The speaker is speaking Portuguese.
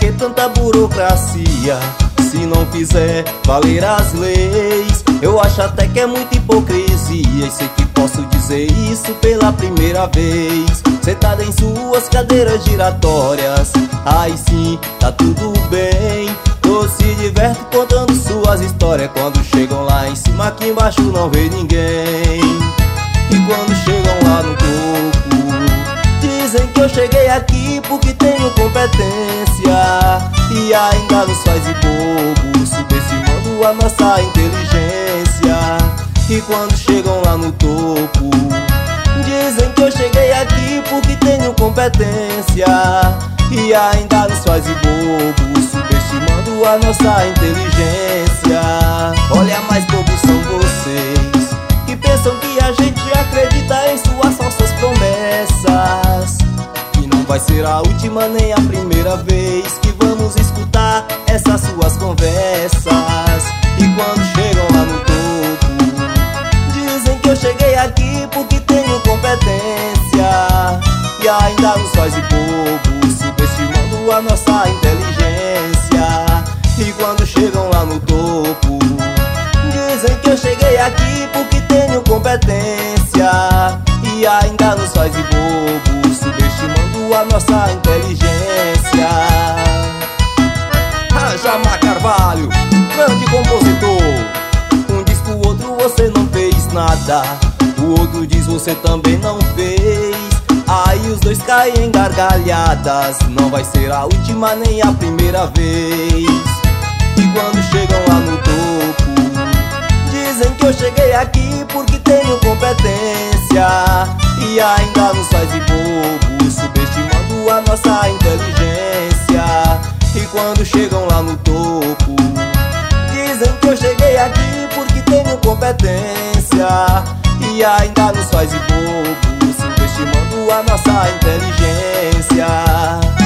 que tanta burocracia? Se não fizer valer as leis, eu acho até que é muita hipocrisia. E sei que posso dizer isso pela primeira vez. Sentada em suas cadeiras giratórias, aí sim, tá tudo bem. Todos se divertem contando suas histórias. Quando chegam lá em cima, aqui embaixo não vê ninguém. E quando chegam lá no topo, dizem que eu cheguei aqui porque tenho competência. E ainda nos faz de bobo, subestimando a nossa inteligência. E quando chegam lá no topo, dizem que eu cheguei aqui porque tenho competência. E ainda nos faz de bobo, subestimando a nossa inteligência. Olha, mais bobos são vocês, que pensam que a gente acredita em suas falsas promessas. E não vai ser a última nem a primeira vez que vamos escutar essas suas conversas. E quando chegam lá no topo, dizem que eu cheguei aqui porque tenho competência. E ainda nos faz de bobo, subestimando a nossa inteligência. E quando chegam lá no topo, dizem que eu cheguei aqui porque tenho competência. E ainda nos faz de bobo, subestimando a nossa inteligência. Jamar Carvalho, grande compositor. Um diz pro outro você não fez nada, o outro diz você também não fez. Aí os dois caem em gargalhadas, não vai ser a última nem a primeira vez. E quando chegam lá no topo, dizem que eu cheguei aqui porque tenho competência. E ainda nos faz de bobo, subestimando a nossa inteligência. E quando chegam lá no topo, dizem que eu cheguei aqui porque tenho competência. E ainda nos faz de bobo, subestimando a nossa inteligência.